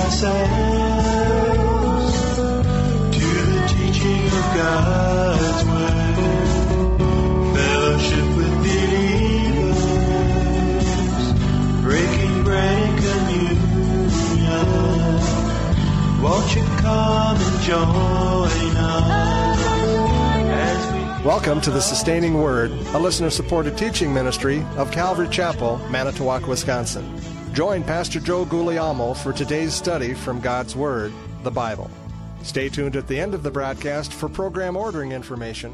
ourselves to the teaching of God's word. Fellowship with believers, breaking bread and communion. Won't you come and join us as we... Welcome to the Sustaining Word, a listener-supported teaching ministry of Calvary Chapel, Manitowoc, Wisconsin. Join Pastor Joe Guglielmo for today's study from God's Word, the Bible. Stay tuned at the end of the broadcast for program ordering information.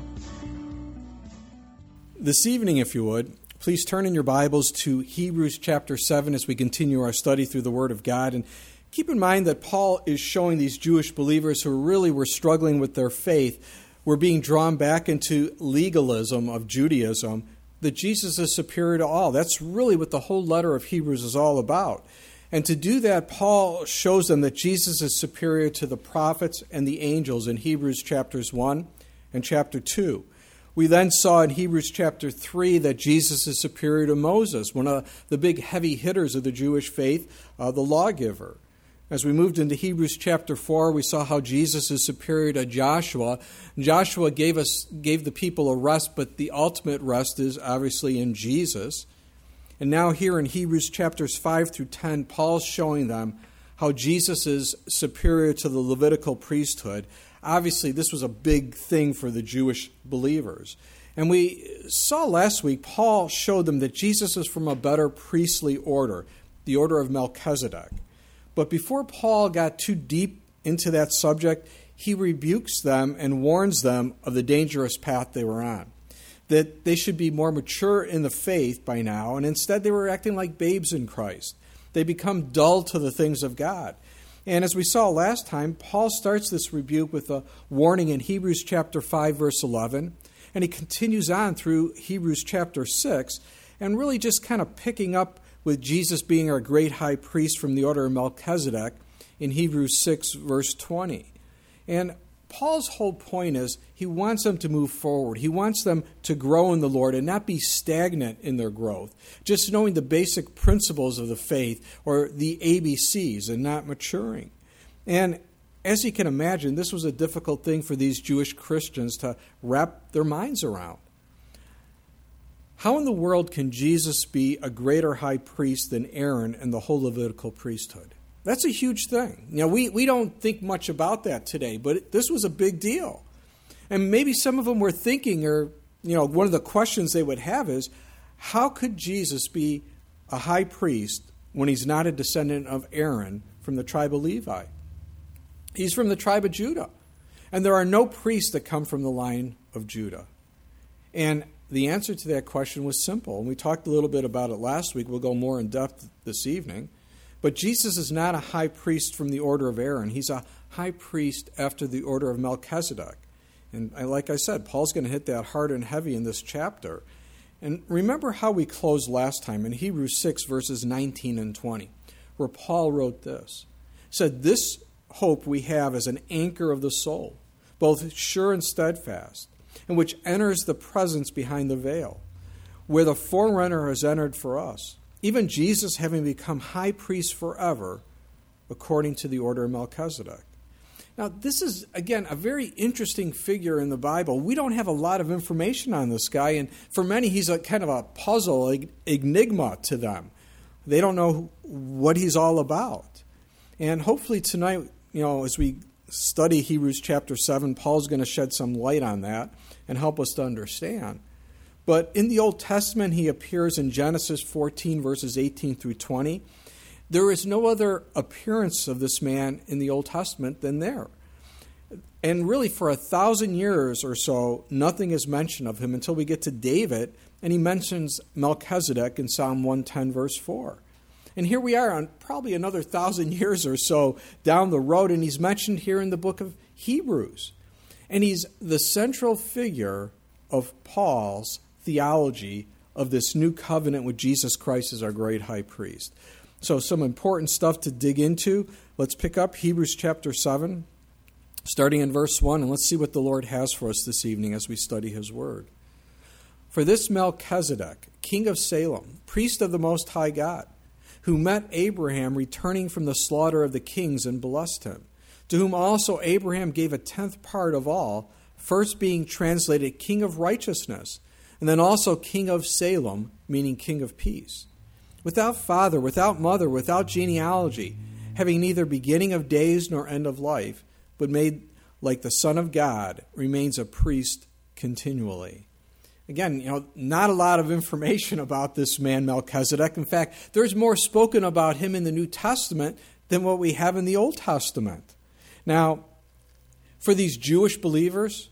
This evening, if you would, please turn in your Bibles to Hebrews chapter 7 as we continue our study through the Word of God. And keep in mind that Paul is showing these Jewish believers who really were struggling with their faith, were being drawn back into legalism of Judaism, that Jesus is superior to all. That's really what the whole letter of Hebrews is all about. And to do that, Paul shows them that Jesus is superior to the prophets and the angels in Hebrews chapters 1 and chapter 2. We then saw in Hebrews chapter 3 that Jesus is superior to Moses, one of the big heavy hitters of the Jewish faith, the lawgiver. As we moved into Hebrews chapter 4, we saw how Jesus is superior to Joshua. Joshua gave the people a rest, but the ultimate rest is obviously in Jesus. And now here in Hebrews chapters 5 through 10, Paul's showing them how Jesus is superior to the Levitical priesthood. Obviously, this was a big thing for the Jewish believers. And we saw last week, Paul showed them that Jesus is from a better priestly order, the order of Melchizedek. But before Paul got too deep into that subject, he rebukes them and warns them of the dangerous path they were on, that they should be more mature in the faith by now, and instead they were acting like babes in Christ. They become dull to the things of God. And as we saw last time, Paul starts this rebuke with a warning in Hebrews chapter 5, verse 11, and he continues on through Hebrews chapter 6, and really just kind of picking up with Jesus being our great high priest from the order of Melchizedek in Hebrews 6, verse 20. And Paul's whole point is he wants them to move forward. He wants them to grow in the Lord and not be stagnant in their growth, just knowing the basic principles of the faith or the ABCs and not maturing. And as you can imagine, this was a difficult thing for these Jewish Christians to wrap their minds around. How in the world can Jesus be a greater high priest than Aaron and the whole Levitical priesthood? That's a huge thing. You know, we don't think much about that today, but this was a big deal. And maybe some of them were thinking, or, one of the questions they would have is, how could Jesus be a high priest when he's not a descendant of Aaron from the tribe of Levi? He's from the tribe of Judah. And there are no priests that come from the line of Judah. And the answer to that question was simple, and we talked a little bit about it last week. We'll go more in depth this evening. But Jesus is not a high priest from the order of Aaron. He's a high priest after the order of Melchizedek. And like I said, Paul's going to hit that hard and heavy in this chapter. And remember how we closed last time in Hebrews 6, verses 19 and 20, where Paul wrote this. He said, "This hope we have as an anchor of the soul, both sure and steadfast, and which enters the presence behind the veil, where the forerunner has entered for us, even Jesus having become high priest forever, according to the order of Melchizedek." Now, this is, again, a very interesting figure in the Bible. We don't have a lot of information on this guy, and for many, he's a kind of a puzzle, enigma to them. They don't know what he's all about. And hopefully tonight, as we study Hebrews chapter 7, Paul's going to shed some light on that and help us to understand. But in the Old Testament, he appears in Genesis 14, verses 18 through 20. There is no other appearance of this man in the Old Testament than there. And really, for 1,000 years or so, nothing is mentioned of him until we get to David, and he mentions Melchizedek in Psalm 110, verse 4. And here we are on probably another 1,000 years or so down the road, and he's mentioned here in the book of Hebrews. And he's the central figure of Paul's theology of this new covenant with Jesus Christ as our great high priest. So some important stuff to dig into. Let's pick up Hebrews chapter 7, starting in verse 1, and let's see what the Lord has for us this evening as we study his word. "For this Melchizedek, king of Salem, priest of the Most High God, who met Abraham returning from the slaughter of the kings and blessed him, to whom also Abraham gave a 10th part of all, first being translated King of Righteousness, and then also King of Salem, meaning King of Peace. Without father, without mother, without genealogy, having neither beginning of days nor end of life, but made like the Son of God, remains a priest continually. Again, not a lot of information about this man Melchizedek. In fact, there's more spoken about him in the New Testament than what we have in the Old Testament. Now, for these Jewish believers,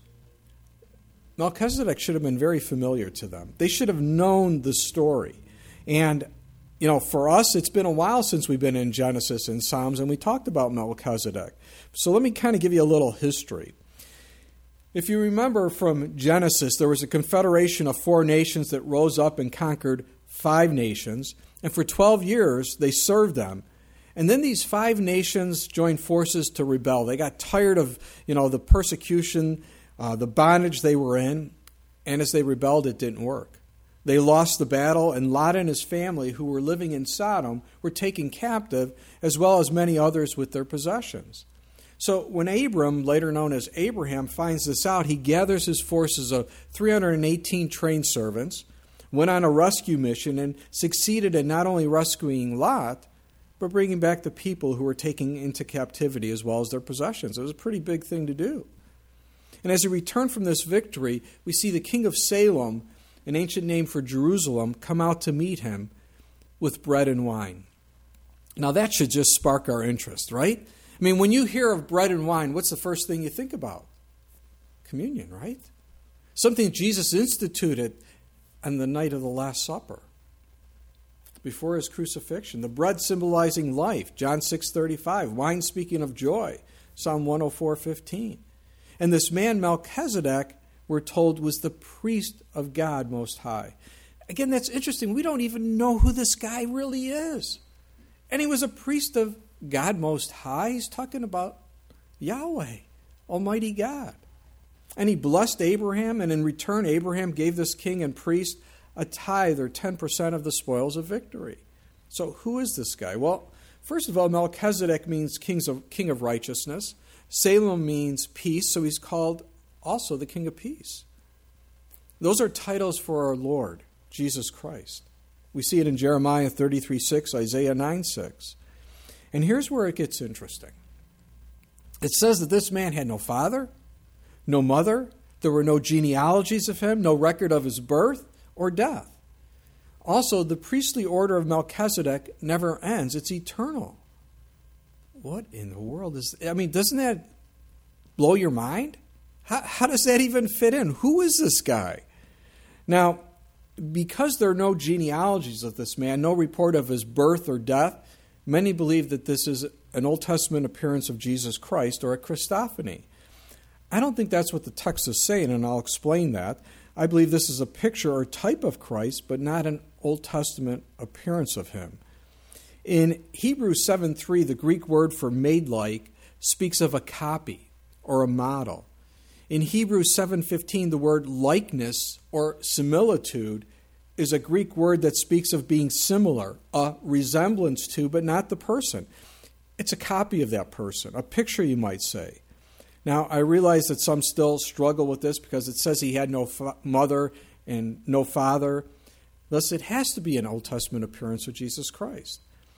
Melchizedek should have been very familiar to them. They should have known the story. And, for us, it's been a while since we've been in Genesis and Psalms, and we talked about Melchizedek. So let me kind of give you a little history. If you remember from Genesis, there was a confederation of 4 nations that rose up and conquered 5 nations. And for 12 years, they served them. And then these 5 nations joined forces to rebel. They got tired of, the persecution, the bondage they were in. And as they rebelled, it didn't work. They lost the battle, and Lot and his family, who were living in Sodom, were taken captive, as well as many others with their possessions. So when Abram, later known as Abraham, finds this out, he gathers his forces of 318 trained servants, went on a rescue mission, and succeeded in not only rescuing Lot, but bringing back the people who were taken into captivity as well as their possessions. It was a pretty big thing to do. And as he returned from this victory, we see the king of Salem, an ancient name for Jerusalem, come out to meet him with bread and wine. Now that should just spark our interest, right? I mean, when you hear of bread and wine, what's the first thing you think about? Communion, right? Something Jesus instituted on the night of the Last Supper, before his crucifixion. The bread symbolizing life, John 6:35. Wine speaking of joy, Psalm 104:15. And this man Melchizedek, we're told, was the priest of God Most High. Again, that's interesting. We don't even know who this guy really is. And he was a priest of God Most High. He's talking about Yahweh, Almighty God. And he blessed Abraham, and in return, Abraham gave this king and priest a tithe, or 10% of the spoils of victory. So who is this guy? Well, first of all, Melchizedek means king of righteousness. Salem means peace, so he's called also the King of Peace. Those are titles for our Lord, Jesus Christ. We see it in Jeremiah 33:6, Isaiah 9:6. And here's where it gets interesting. It says that this man had no father, no mother. There were no genealogies of him, no record of his birth or death. Also, the priestly order of Melchizedek never ends. It's eternal. What in the world doesn't that blow your mind? How does that even fit in? Who is this guy? Now, because there are no genealogies of this man, no report of his birth or death, many believe that this is an Old Testament appearance of Jesus Christ, or a Christophany. I don't think that's what the text is saying, and I'll explain that. I believe this is a picture or type of Christ, but not an Old Testament appearance of him. In Hebrews 7:3, the Greek word for made like speaks of a copy or a model. In Hebrews 7:15, the word likeness or similitude is a Greek word that speaks of being similar, a resemblance to, but not the person. It's a copy of that person, a picture, you might say. Now, I realize that some still struggle with this because it says he had no mother and no father. Thus, it has to be an Old Testament appearance of Jesus Christ.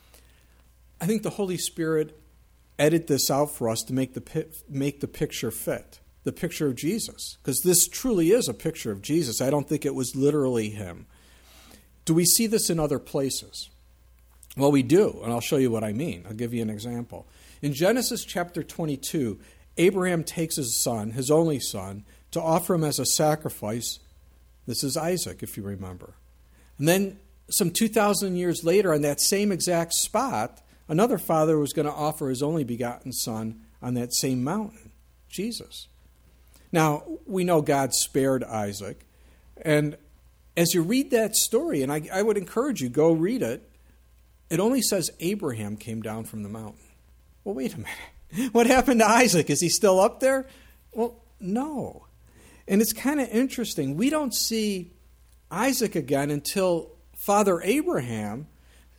I think the Holy Spirit edited this out for us to make the picture fit, the picture of Jesus, because this truly is a picture of Jesus. I don't think it was literally him. Do we see this in other places? Well, we do, and I'll show you what I mean. I'll give you an example. In Genesis chapter 22, Abraham takes his son, his only son, to offer him as a sacrifice. This is Isaac, if you remember. And then some 2,000 years later, on that same exact spot, another father was going to offer his only begotten son on that same mountain, Jesus. Now, we know God spared Isaac. And as you read that story, and I would encourage you, go read it, it only says Abraham came down from the mountain. Well, wait a minute. What happened to Isaac? Is he still up there? Well, no. And it's kind of interesting. We don't see Isaac again until Father Abraham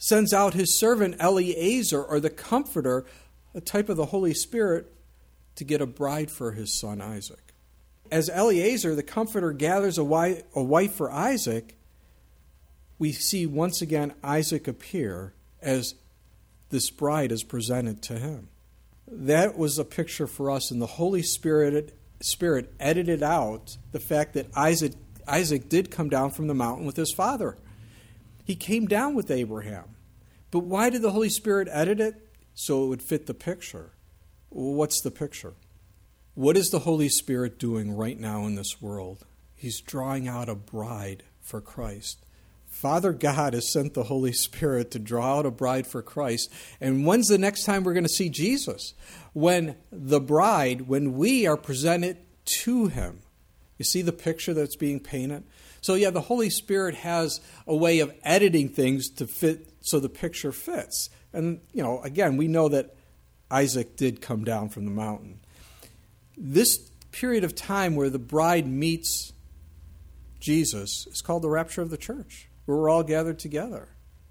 sends out his servant Eliezer, or the Comforter, a type of the Holy Spirit, to get a bride for his son Isaac. As Eliezer, the Comforter, gathers a wife for Isaac, we see once again Isaac appear as this bride is presented to him. That was a picture for us, and the Holy Spirit edited out the fact that Isaac did come down from the mountain with his father. He came down with Abraham. But why did the Holy Spirit edit it? So it would fit the picture. What's the picture? What is the Holy Spirit doing right now in this world? He's drawing out a bride for Christ. Father God has sent the Holy Spirit to draw out a bride for Christ. And when's the next time we're going to see Jesus? When we are presented to him. You see the picture that's being painted? So the Holy Spirit has a way of editing things to fit so the picture fits. And, again, we know that Isaac did come down from the mountain. This period of time where the bride meets Jesus is called the rapture of the church, where we're all gathered together.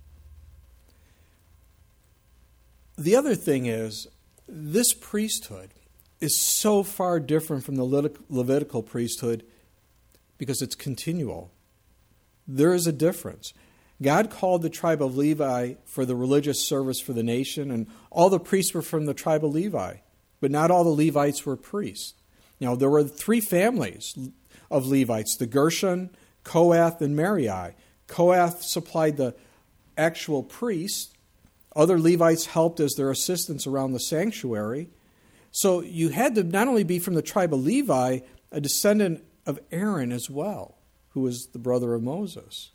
The other thing is, this priesthood is so far different from the Levitical priesthood because it's continual. There is a difference. God called the tribe of Levi for the religious service for the nation, and all the priests were from the tribe of Levi, but not all the Levites were priests. There were 3 families of Levites, the Gershon, Kohath, and Merari. Kohath supplied the actual priests. Other Levites helped as their assistants around the sanctuary. So you had to not only be from the tribe of Levi, a descendant of Aaron as well, who was the brother of Moses.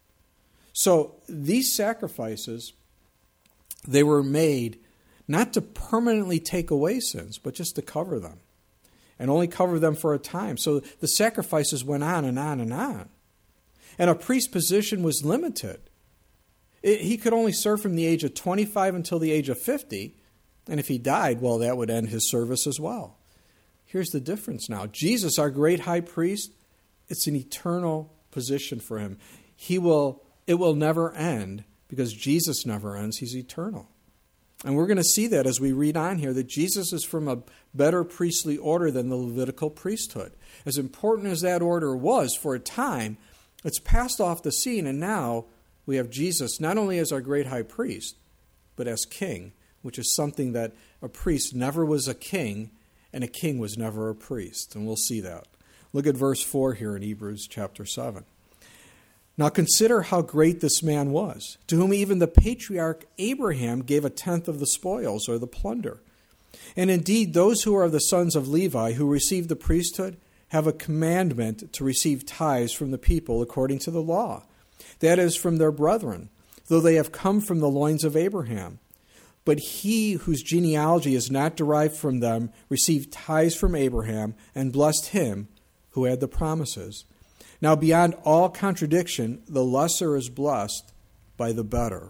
So these sacrifices, they were made not to permanently take away sins, but just to cover them, and only cover them for a time. So the sacrifices went on and on and on. And a priest's position was limited. He could only serve from the age of 25 until the age of 50, and if he died, well, that would end his service as well. Here's the difference now. Jesus, our great high priest, it's an eternal position for him. It will never end because Jesus never ends. He's eternal. And we're going to see that as we read on here, that Jesus is from a better priestly order than the Levitical priesthood. As important as that order was for a time, it's passed off the scene, and now we have Jesus not only as our great high priest, but as king, which is something that a priest never was a king, and a king was never a priest. And we'll see that. Look at verse 4 here in Hebrews chapter 7. Now consider how great this man was, to whom even the patriarch Abraham gave a tenth of the spoils or the plunder. And indeed, those who are of the sons of Levi who receive the priesthood have a commandment to receive tithes from the people according to the law, that is, from their brethren, though they have come from the loins of Abraham. But he whose genealogy is not derived from them received tithes from Abraham and blessed him who had the promises. Now, beyond all contradiction, the lesser is blessed by the better.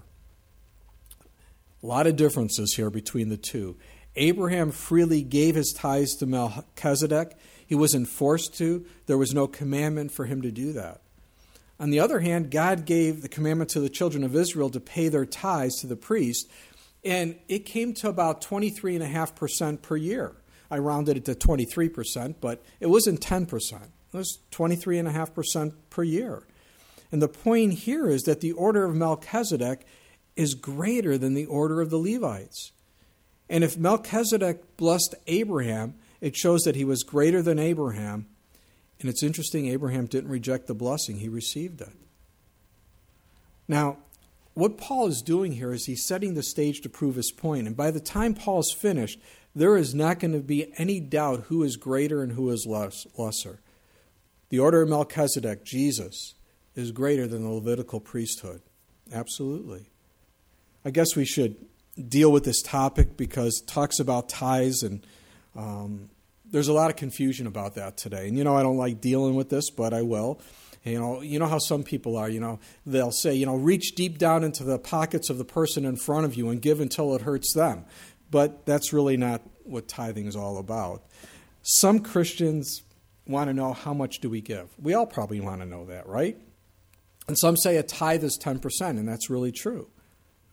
A lot of differences here between the two. Abraham freely gave his tithes to Melchizedek. He wasn't forced to. There was no commandment for him to do that. On the other hand, God gave the commandment to the children of Israel to pay their tithes to the priest, and it came to about 23.5% per year. I rounded it to 23%, but it wasn't 10%. It was 23.5% per year. And the point here is that the order of Melchizedek is greater than the order of the Levites. And if Melchizedek blessed Abraham, it shows that he was greater than Abraham. And it's interesting, Abraham didn't reject the blessing, he received it. Now, what Paul is doing here is he's setting the stage to prove his point. And by the time Paul's finished, there is not going to be any doubt who is greater and who is lesser. The order of Melchizedek, Jesus, is greater than the Levitical priesthood. Absolutely. I guess we should deal with this topic because it talks about tithes, and there's a lot of confusion about that today. And, I don't like dealing with this, but I will. You know how some people are, they'll say, reach deep down into the pockets of the person in front of you and give until it hurts them. But that's really not what tithing is all about. Some Christians want to know, how much do we give? We all probably want to know that, right? And some say a tithe is 10%, and that's really true.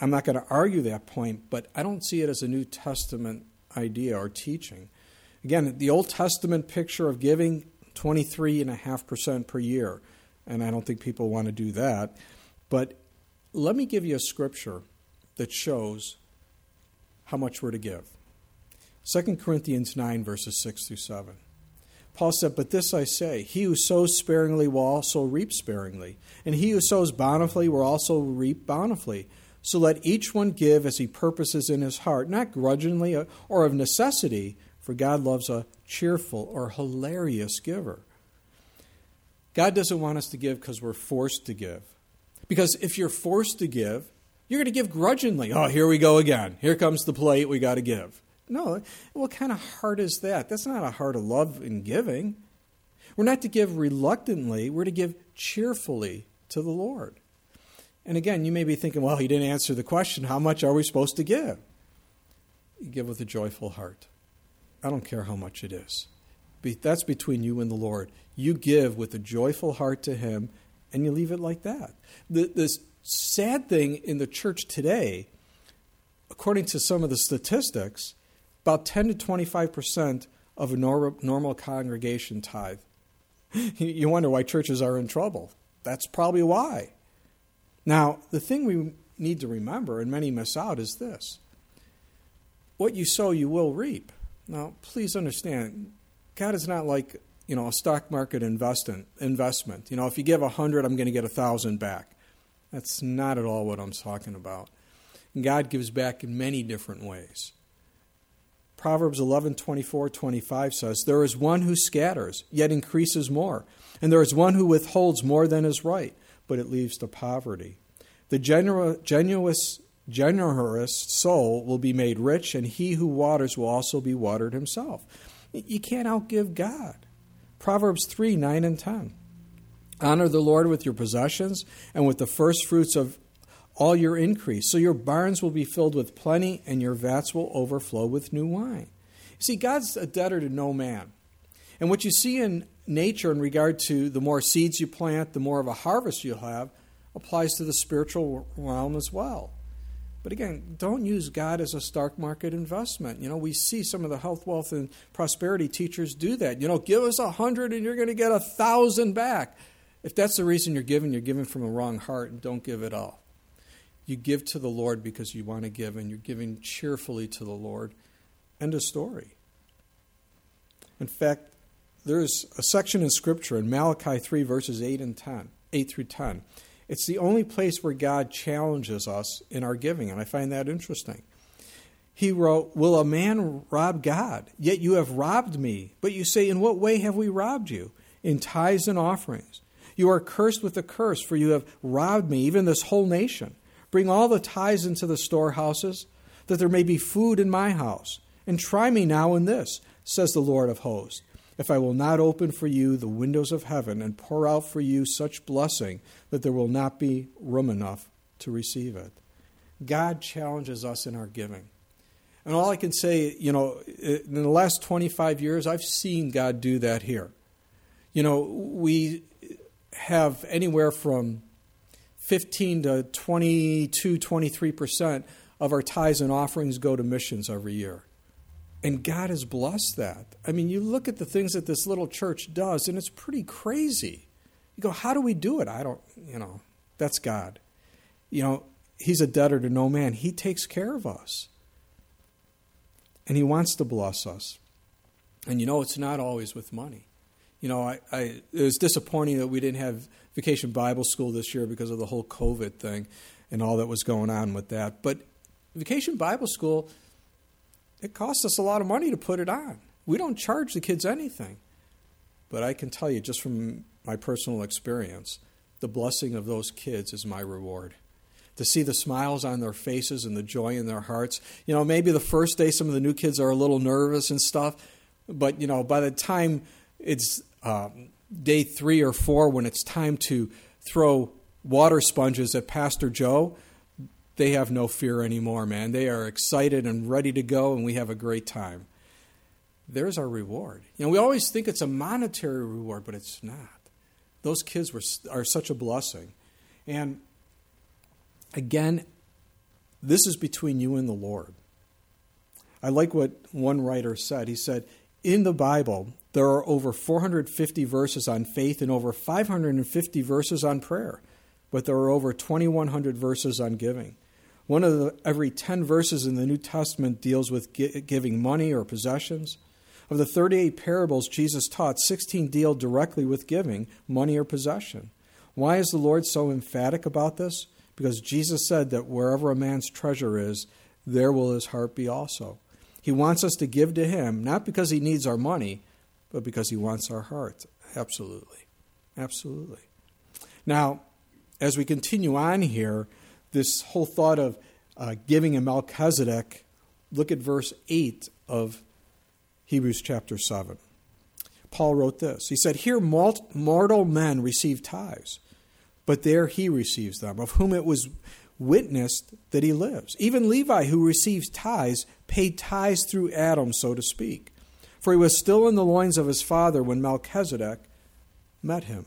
I'm not going to argue that point, but I don't see it as a New Testament idea or teaching. Again, the Old Testament picture of giving, 23.5% per year, and I don't think people want to do that. But let me give you a scripture that shows how much we're to give. 2 Corinthians 9, verses 6 through 7. Paul said, "But this I say, he who sows sparingly will also reap sparingly, and he who sows bountifully will also reap bountifully. So let each one give as he purposes in his heart, not grudgingly or of necessity, for God loves a cheerful or hilarious giver." God doesn't want us to give because we're forced to give. Because if you're forced to give, you're going to give grudgingly. Oh, here we go again. Here comes the plate, we got to give. No, what kind of heart is that? That's not a heart of love in giving. We're not to give reluctantly, we're to give cheerfully to the Lord. And again, you may be thinking, well, he didn't answer the question, how much are we supposed to give? You give with a joyful heart. I don't care how much it is. That's between you and the Lord. You give with a joyful heart to him, and you leave it like that. The sad thing in the church today, according to some of the statistics, about 10 to 25% of a normal congregation tithe. You wonder why churches are in trouble. That's probably why. Now, the thing we need to remember, and many miss out, is this. What you sow, you will reap. Now, please understand, God is not like, a stock market investment. If you give 100, I'm going to get 1,000 back. That's not at all what I'm talking about. And God gives back in many different ways. Proverbs 11:24-25 says, "There is one who scatters, yet increases more. And there is one who withholds more than is right, but it leads to poverty. The generous soul will be made rich, and he who waters will also be watered himself." You can't outgive God. Proverbs 3:9 and 10. "Honor the Lord with your possessions and with the first fruits of all your increase. So your barns will be filled with plenty, and your vats will overflow with new wine." You see, God's a debtor to no man. And what you see in nature in regard to the more seeds you plant, the more of a harvest you'll have, applies to the spiritual realm as well. But again, don't use God as a stock market investment. We see some of the health, wealth, and prosperity teachers do that. Give us 100 and you're going to get 1,000 back. If that's the reason you're giving from a wrong heart, and don't give it all. You give to the Lord because you want to give, and you're giving cheerfully to the Lord. End of story. In fact, there's a section in Scripture in Malachi 3, verses 8 through 10. It's the only place where God challenges us in our giving, and I find that interesting. He wrote, "Will a man rob God? Yet you have robbed me. But you say, in what way have we robbed you? In tithes and offerings. You are cursed with a curse, for you have robbed me, even this whole nation. Bring all the tithes into the storehouses, that there may be food in my house. And try me now in this, says the Lord of hosts, if I will not open for you the windows of heaven and pour out for you such blessing that there will not be room enough to receive it." God challenges us in our giving. And all I can say, in the last 25 years, I've seen God do that here. We have anywhere from 15 to 22, 23% of our tithes and offerings go to missions every year. And God has blessed that. I mean, you look at the things that this little church does, and it's pretty crazy. You go, how do we do it? That's God. He's a debtor to no man. He takes care of us. And he wants to bless us. And it's not always with money. It was disappointing that we didn't have Vacation Bible School this year because of the whole COVID thing and all that was going on with that. But Vacation Bible School, it costs us a lot of money to put it on. We don't charge the kids anything. But I can tell you, just from my personal experience, the blessing of those kids is my reward. To see the smiles on their faces and the joy in their hearts. Maybe the first day some of the new kids are a little nervous and stuff. But, by the time it's day 3 or 4, when it's time to throw water sponges at Pastor Joe, they have no fear anymore, man. They are excited and ready to go, and we have a great time. There's our reward. We always think it's a monetary reward, but it's not. Those kids are such a blessing. And again, This is between you and the Lord. I like what one writer said. He said, in the Bible, there are over 450 verses on faith and over 550 verses on prayer, but there are over 2,100 verses on giving. Every 10 verses in the New Testament deals with giving money or possessions. Of the 38 parables Jesus taught, 16 deal directly with giving, money or possession. Why is the Lord so emphatic about this? Because Jesus said that wherever a man's treasure is, there will his heart be also. He wants us to give to him, not because he needs our money, but because he wants our heart. Absolutely. Absolutely. Now, as we continue on here, this whole thought of giving a Melchizedek, look at verse 8 of Hebrews chapter 7. Paul wrote this. He said, here mortal men receive tithes, but there he receives them, of whom it was witnessed that he lives. Even Levi, who receives tithes, paid tithes through Adam, so to speak. For he was still in the loins of his father when Melchizedek met him.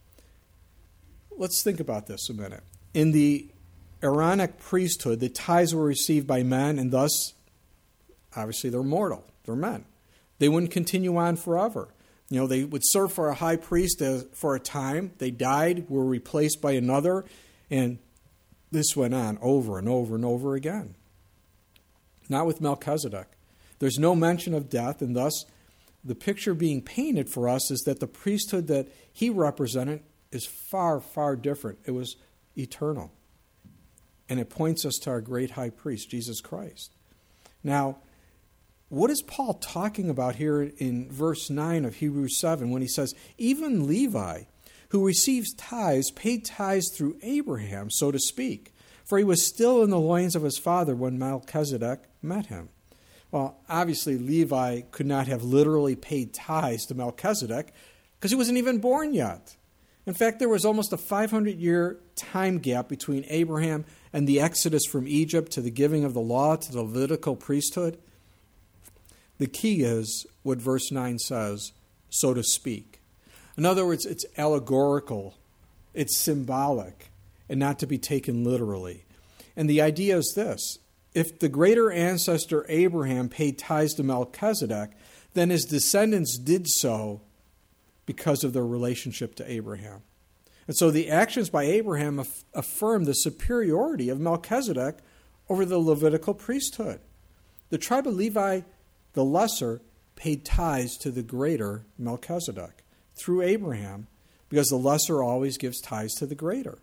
Let's think about this a minute. In the Aaronic priesthood, the tithes were received by men, and thus, obviously, they're mortal. They're men. They wouldn't continue on forever. They would serve for a high priest for a time. They died, were replaced by another, and this went on over and over and over again. Not with Melchizedek. There's no mention of death, and thus the picture being painted for us is that the priesthood that he represented is far, far different. It was eternal. And it points us to our great high priest, Jesus Christ. Now, what is Paul talking about here in verse 9 of Hebrews 7 when he says, even Levi, who receives tithes, paid tithes through Abraham, so to speak, for he was still in the loins of his father when Melchizedek met him. Well, obviously Levi could not have literally paid tithes to Melchizedek because he wasn't even born yet. In fact, there was almost a 500-year time gap between Abraham and the exodus from Egypt to the giving of the law to the Levitical priesthood. The key is what verse 9 says, so to speak. In other words, it's allegorical, it's symbolic, and not to be taken literally. And the idea is this: if the greater ancestor Abraham paid tithes to Melchizedek, then his descendants did so because of their relationship to Abraham. And so the actions by Abraham affirm the superiority of Melchizedek over the Levitical priesthood. The tribe of Levi, the lesser, paid tithes to the greater Melchizedek through Abraham, because the lesser always gives tithes to the greater.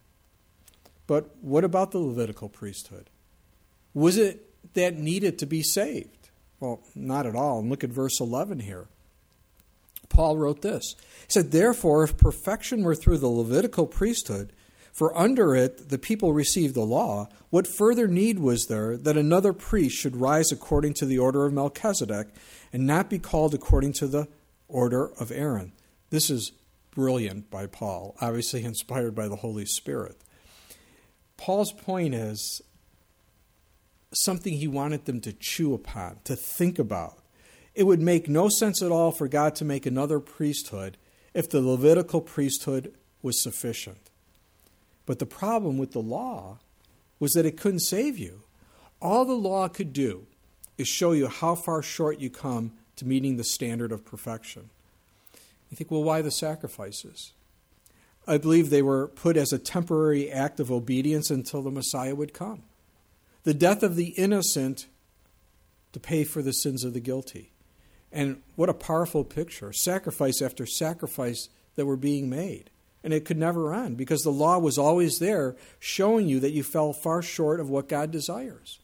But what about the Levitical priesthood? Was it that needed to be saved? Well, not at all. And look at verse 11 here. Paul wrote this. He said, therefore, if perfection were through the Levitical priesthood, for under it the people received the law, what further need was there that another priest should rise according to the order of Melchizedek and not be called according to the order of Aaron? This is brilliant by Paul, obviously inspired by the Holy Spirit. Paul's point is something he wanted them to chew upon, to think about. It would make no sense at all for God to make another priesthood if the Levitical priesthood was sufficient. But the problem with the law was that it couldn't save you. All the law could do is show you how far short you come to meeting the standard of perfection. You think, well, why the sacrifices? I believe they were put as a temporary act of obedience until the Messiah would come. The death of the innocent to pay for the sins of the guilty. And what a powerful picture, sacrifice after sacrifice that were being made. And it could never end because the law was always there showing you that you fell far short of what God desires.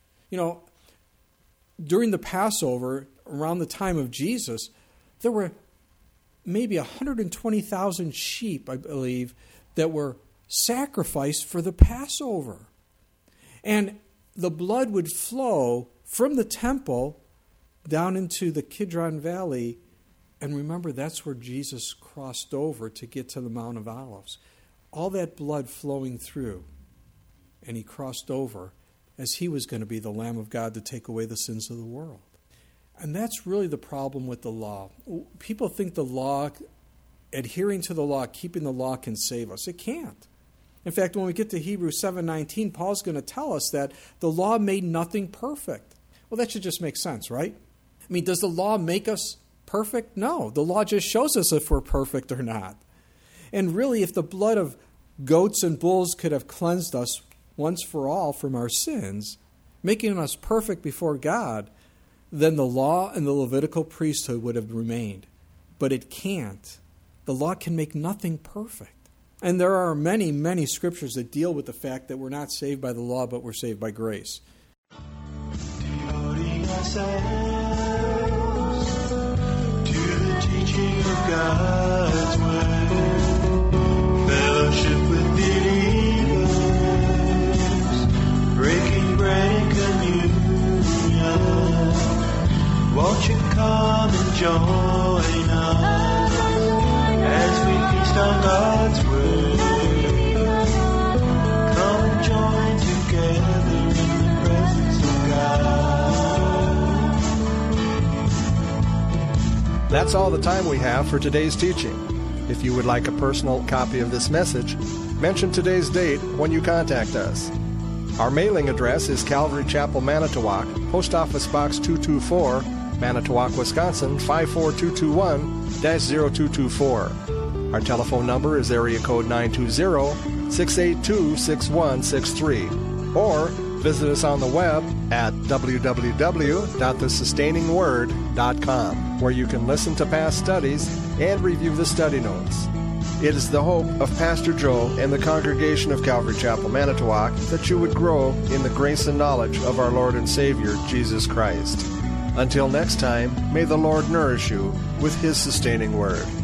During the Passover, around the time of Jesus, there were maybe 120,000 sheep, I believe, that were sacrificed for the Passover. And the blood would flow from the temple down into the Kidron Valley. And remember, that's where Jesus crossed over to get to the Mount of Olives. All that blood flowing through. And he crossed over as he was going to be the Lamb of God to take away the sins of the world. And that's really the problem with the law. People think the law, adhering to the law, keeping the law can save us. It can't. In fact, when we get to Hebrews 7:19, Paul's going to tell us that the law made nothing perfect. Well, that should just make sense, right? I mean, does the law make us perfect? No. The law just shows us if we're perfect or not. And really, if the blood of goats and bulls could have cleansed us once for all from our sins, making us perfect before God, then the law and the Levitical priesthood would have remained. But it can't. The law can make nothing perfect. And there are many, many scriptures that deal with the fact that we're not saved by the law, but we're saved by grace. Devoting ourselves to the teaching of God's word, fellowship with believers, breaking bread and communion. Won't you come and join us as we feast on God's word? Come and join together in the presence of God. That's all the time we have for today's teaching. If you would like a personal copy of this message, mention today's date when you contact us. Our mailing address is Calvary Chapel, Manitowoc, Post Office Box 224, Manitowoc, Wisconsin 54221-0224. Our telephone number is area code 920-682-6163. Or visit us on the web at www.thesustainingword.com, where you can listen to past studies and review the study notes. It is the hope of Pastor Joe and the congregation of Calvary Chapel, Manitowoc, that you would grow in the grace and knowledge of our Lord and Savior, Jesus Christ. Until next time, may the Lord nourish you with His sustaining word.